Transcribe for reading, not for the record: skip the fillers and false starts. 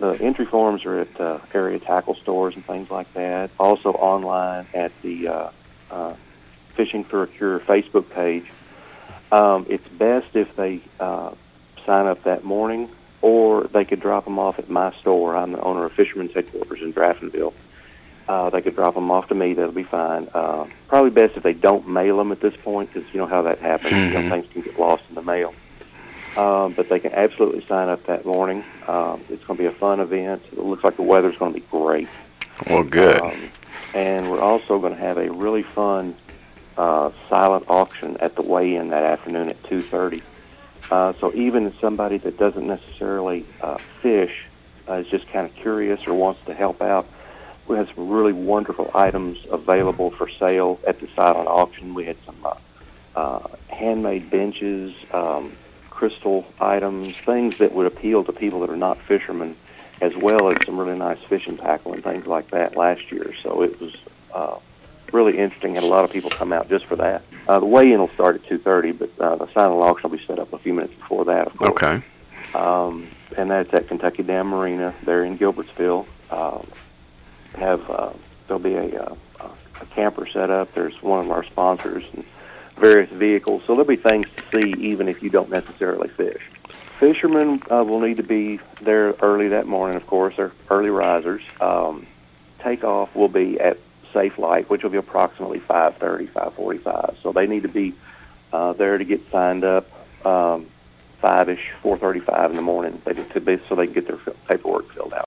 The entry forms are at area tackle stores and things like that. Also online at the Fishing for a Cure Facebook page. It's best if they sign up that morning, or they could drop them off at my store. I'm the owner of Fisherman's Headquarters in Draftonville. They could drop them off to me. That'll be fine. Probably best if they don't mail them at this point, because you know how that happens. Mm-hmm. You know, things can get lost in the mail. But they can absolutely sign up that morning. It's going to be a fun event. It looks like the weather's going to be great. Well, good. And we're also going to have a really fun silent auction at the weigh-in that afternoon at 2:30. So even somebody that doesn't necessarily fish, is just kind of curious or wants to help out, we had some really wonderful items available for sale at the silent auction. We had some handmade benches, crystal items, things that would appeal to people that are not fishermen, as well as some really nice fishing tackle and things like that last year. So it was really interesting. Had a lot of people come out just for that. The weigh-in will start at 2:30, but the silent auction will be set up a few minutes before that, of course. Okay. And that's at Kentucky Dam Marina. They're in Gilbertsville. There'll be a camper set up. There's one of our sponsors and various vehicles. So there'll be things to see even if you don't necessarily fish. Fishermen will need to be there early that morning, of course. They're early risers. Takeoff will be at Safe Light, which will be approximately 5:30, 5:45. So they need to be there to get signed up 5-ish, 4:35 in the morning, so they can get their paperwork filled out.